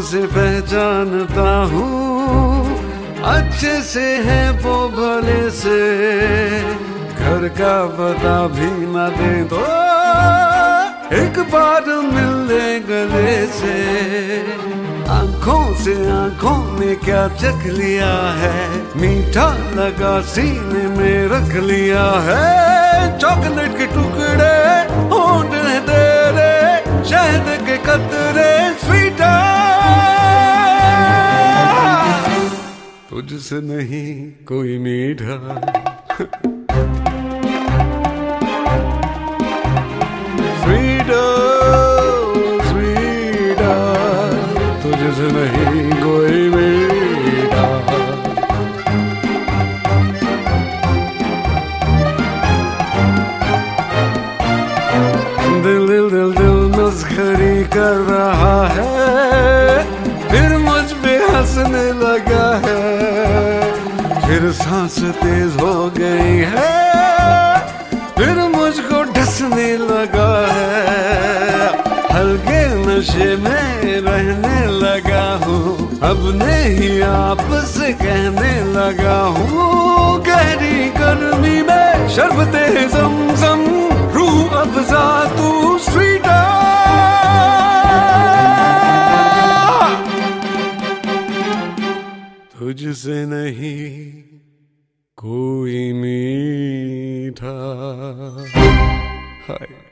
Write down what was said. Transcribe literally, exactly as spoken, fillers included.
से पहचानता हूँ, अच्छे से है वो भले से, घर का पता भी न दे तो एक बार मिल ले गले से। आंखों से आंखों ने क्या चख लिया है, मीठा लगा सीने में रख लिया है। चॉकलेट के टुकड़े होंठ है तेरे, शहद के कतरे स्वीटा, तुझसे नहीं कोई मीठा। स्वीटा स्वीटा, तुझसे नहीं कोई मीठा। दिल दिल दिल दिल मस्खरी कर रहा है, फिर मुझ पे हंसने लगा है। फिर सांस तेज हो गई है, फिर मुझको ढसने लगा है। हल्के नशे में रहने लगा हूँ, अपने ही आप से कहने लगा हूँ। गहरी गर्मी में शरबते ज़म-ज़म, रूह अफ़ज़ा तू स्वीटा। तुझसे नहीं कोई मीठा। हाय।